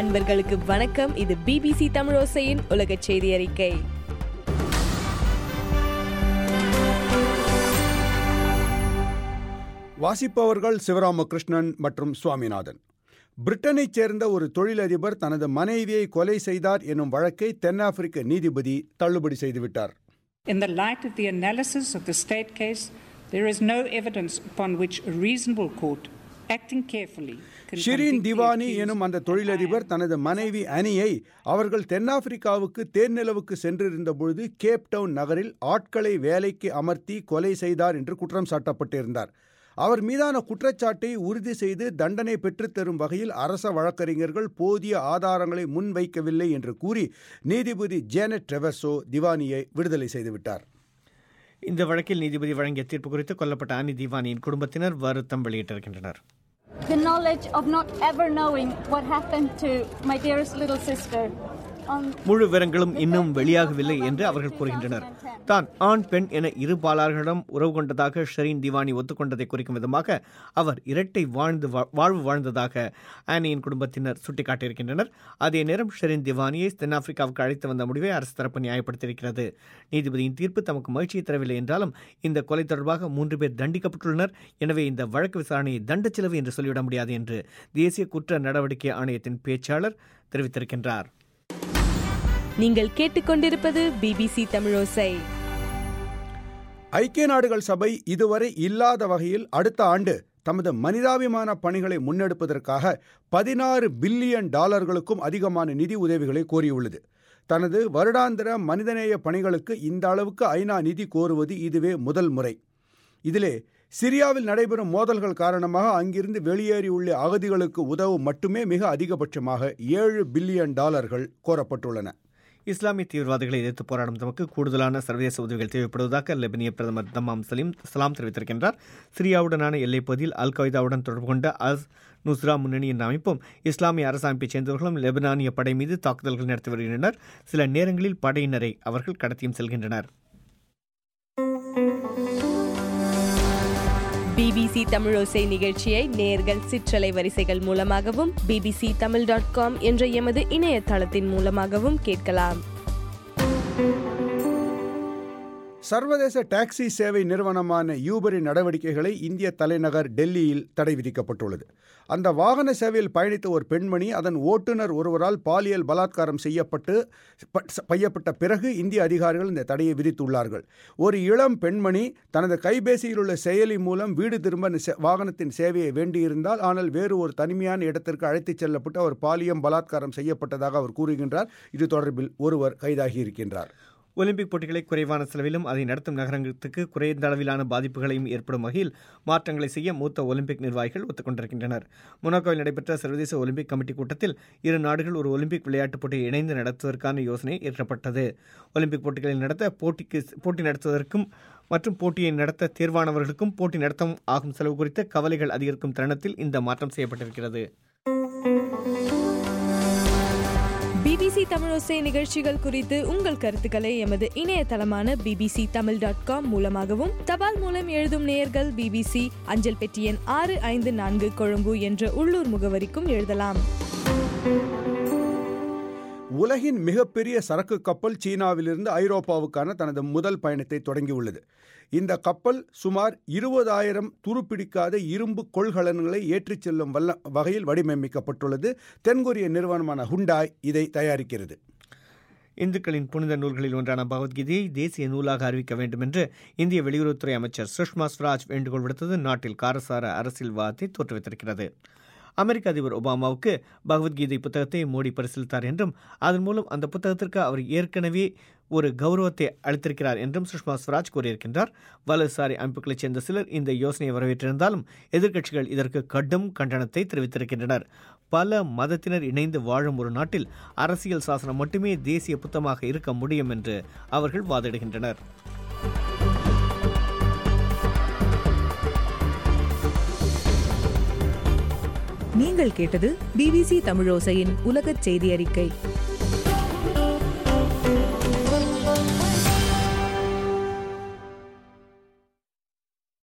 நண்பர்களுக்கு வணக்கம். இது BBC தமிழோசையின் உலக செய்தி அறிக்கை. வாசிப்பவர்கள் சிவராமகிருஷ்ணன் மற்றும் சுவாமிநாதன். பிரிட்டனைச் சேர்ந்த ஒரு தொழிலதிபர் தனது மனைவியை கொலை செய்தார் எனும் வழக்கை தென்னாப்பிரிக்க நீதிபதி தள்ளுபடி செய்துவிட்டார். In the light of the analysis of the state case, there is no evidence upon which a reasonable court acting carefully can Shireen diwani எனும் அந்த தொழிலதிபர் தனது மனைவி அனியை அவர்கள் தென்னாப்பிரிக்காவுக்கு தேர்நிலவுக்கு சென்றிருந்த பொழுது கேப்டவுன் நகரில் ஆட்களை வேலைக்கு அமர்த்தி கொலை செய்தார் என்று குற்றம் சாட்டப்பட்டிருந்தார். அவர் மீதான குற்றச்சாட்டை உறுதி செய்து தண்டனை பெற்றுத்தரும் வகையில் அரச வழக்கறிஞர்கள் போதிய ஆதாரங்களை முன்வைக்கவில்லை என்று கூறி நீதிபதி ஜேனட் ட்ரெவர்சோ திவானியை விடுதலை செய்துவிட்டார். இந்த வழக்கில் நீதிபதி வழங்கிய தீர்ப்பு குறித்து கொல்லப்பட்ட அனி திவானியின் குடும்பத்தினர் வருத்தம் வெளியிட்டிருக்கின்றனர். The knowledge of not ever knowing what happened to my dearest little sister. முழு விவரங்களும் இன்னும் வெளியாகவில்லை என்று அவர்கள் கூறுகின்றனர். தான் ஆண் பெண் என இரு பாலார்களிடம் உறவு கொண்டதாக ஷரீன் திவானி ஒத்துக்கொண்டதை குறிக்கும் விதமாக அவர் இரட்டை வாழ்வு வாழ்ந்ததாக ஆனியின் குடும்பத்தினர் சுட்டிக்காட்டியிருக்கின்றனர். அதே நேரம் ஷரீன் திவானியை தென்னாப்பிரிக்காவுக்கு அழைத்து வந்த முடிவை அரசு தரப்பு நியாயப்படுத்தியிருக்கிறது. நீதிபதியின் தீர்ப்பு தமக்கு மகிழ்ச்சியை தரவில்லை என்றாலும் இந்த கொலை தொடர்பாக 3 பேர் தண்டிக்கப்பட்டுள்ளனர். எனவே இந்த வழக்கு விசாரணையை தண்ட செலவு என்று சொல்லிவிட முடியாது என்று தேசிய குற்ற நடவடிக்கை ஆணையத்தின் பேச்சாளர் தெரிவித்திருக்கின்றார். நீங்கள் கேட்டுக்கொண்டிருப்பது BBC தமிழோசை. ஐக்கிய நாடுகள் சபை இதுவரை இல்லாத வகையில் அடுத்த ஆண்டு தமது மனிதாபிமான பணிகளை முன்னெடுப்பதற்காக $16 பில்லியன் அதிகமான நிதி உதவிகளை கோரியுள்ளது. தனது வருடாந்திர மனிதநேய பணிகளுக்கு இந்த அளவுக்கு ஐநா நிதி கோருவது இதுவே முதல் முறை. இதிலே சிரியாவில் நடைபெறும் மோதல்கள் காரணமாக அங்கிருந்து வெளியேறியுள்ள அகதிகளுக்கு உதவும் மட்டுமே மிக அதிகபட்சமாக $7 பில்லியன் கோரப்பட்டுள்ளன. இஸ்லாமிய தீவிரவாதிகளை எதிர்த்து போராடும் தமக்கு கூடுதலான சர்வதேச உதவிகள் தேவைப்படுவதாக லெபனிய பிரதமர் தமாம் சலாம் தெரிவித்திருக்கின்றார். சிரியாவுடனான எல்லைப் பகுதியில் அல் qaeda-உடன் தொடர்பு கொண்ட அல் நுஸ்ரா முன்னணி என்ற அமைப்பும் இஸ்லாமிய அரசமைப்பைச் சேர்ந்தவர்களும் லெபனானிய படை மீது தாக்குதல்கள் நடத்தி வருகின்றனர். சில நேரங்களில் படையினரை அவர்கள் கடத்தியும் செல்கின்றனர். BBC தமிழோசை நிகழ்ச்சியை நேயர்கள் சிற்றலை வரிசைகள் மூலமாகவும் bbctamil.com என்ற எமது இணையதளத்தின் மூலமாகவும் கேட்கலாம். சர்வதேச டாக்ஸி சேவை நிறுவனமான யூபரின் நடவடிக்கைகளை இந்திய தலைநகர் டெல்லியில் தடை விதிக்கப்பட்டுள்ளது. அந்த வாகன சேவையில் பயணித்த ஒரு பெண்மணி அதன் ஓட்டுநர் ஒருவரால் பாலியல் பலாத்காரம் செய்யப்பட்ட பிறகு இந்திய அதிகாரிகள் இந்த தடையை விதித்துள்ளார்கள். ஒரு இளம் பெண்மணி தனது கைபேசியில் உள்ள செயலி மூலம் வீடு திரும்ப வாகனத்தின் சேவையை வேண்டியிருந்தால், ஆனால் வேறு ஒரு தனிமையான இடத்திற்கு அழைத்துச் செல்லப்பட்டு அவர் பாலியல் பலாத்காரம் செய்யப்பட்டதாக அவர் கூறுகின்றார். இது தொடர்பில் ஒருவர் கைதாகி இருக்கின்றார். ஒலிம்பிக் போட்டிகளை குறைவான செலவிலும் அதை நடத்தும் நகரங்களுக்கு குறைந்த அளவிலான பாதிப்புகளையும் ஏற்படும் வகையில் மாற்றங்களை செய்ய மூத்த ஒலிம்பிக் நிர்வாகிகள் ஒத்துக்கொண்டிருக்கின்றனர். மொனாக்கோவில் நடைபெற்ற சர்வதேச ஒலிம்பிக் கமிட்டி கூட்டத்தில் இரு நாடுகள் ஒரு ஒலிம்பிக் விளையாட்டுப் போட்டியை இணைந்து நடத்துவதற்கான யோசனை ஏற்றப்பட்டது. ஒலிம்பிக் போட்டிகளில் நடத்த போட்டி நடத்துவதற்கும் மற்றும் போட்டியை நடத்த தேர்வானவர்களுக்கும் போட்டி நடத்தவும் ஆகும் செலவு குறித்த கவலைகள் அதிகரிக்கும் தருணத்தில் இந்த மாற்றம் செய்யப்பட்டிருக்கிறது. BBC தமிழோசை நிகழ்ச்சிகள் குறித்து உங்கள் கருத்துக்களை எமது இணையதளமான bbctamil.com மூலமாகவும் தபால் மூலம் எழுதும் நேயர்கள் BBC அஞ்சல் பெட்டி எண் 654 கொழும்பு என்ற உள்ளூர் முகவரிக்கும் எழுதலாம். உலகின் மிகப்பெரிய சரக்கு கப்பல் சீனாவிலிருந்து ஐரோப்பாவுக்கான தனது முதல் பயணத்தை தொடங்கியுள்ளது. இந்த கப்பல் சுமார் 20,000 துருப்பிடிக்காத இரும்பு கொள்கலன்களை ஏற்றிச் செல்லும் வகையில் வடிவமைக்கப்பட்டுள்ளது. தென்கொரிய நிறுவனமான ஹுண்டாய் இதை தயாரிக்கிறது. இந்துக்களின் புனித நூல்களில் ஒன்றான பகவத்கீதையை தேசிய நூலாக அறிவிக்க வேண்டும் என்று இந்திய வெளியுறவுத்துறை அமைச்சர் சுஷ்மா ஸ்வராஜ் வேண்டுகோள் விடுத்தது நாட்டில் காரசார அரசியல் வாதத்தை தோற்றுவித்திருக்கிறது. அமெரிக்க அதிபர் ஒபாமாவுக்கு பகவத்கீதை புத்தகத்தை மோடி பரிசீலித்தார் என்றும் அதன் மூலம் அந்த புத்தகத்திற்கு அவர் ஏற்கனவே ஒரு கௌரவத்தை அளித்திருக்கிறார் என்றும் சுஷ்மா ஸ்வராஜ் கூறியிருக்கின்றார். வலதுசாரி அமைப்புகளைச் சேர்ந்த சிலர் இந்த யோசனையை வரவேற்றிருந்தாலும் எதிர்க்கட்சிகள் இதற்கு கடும் கண்டனத்தை தெரிவித்திருக்கின்றனர். பல மதத்தினர் இணைந்து வாழும் ஒரு நாட்டில் அரசியல் சாசனம் மட்டுமே தேசிய புத்தகமாக இருக்க முடியும் என்று அவர்கள் வாதிடுகின்றனர். நீங்கள் கேட்டது BBC தமிழோசையின் உலகச் செய்தி அறிக்கை.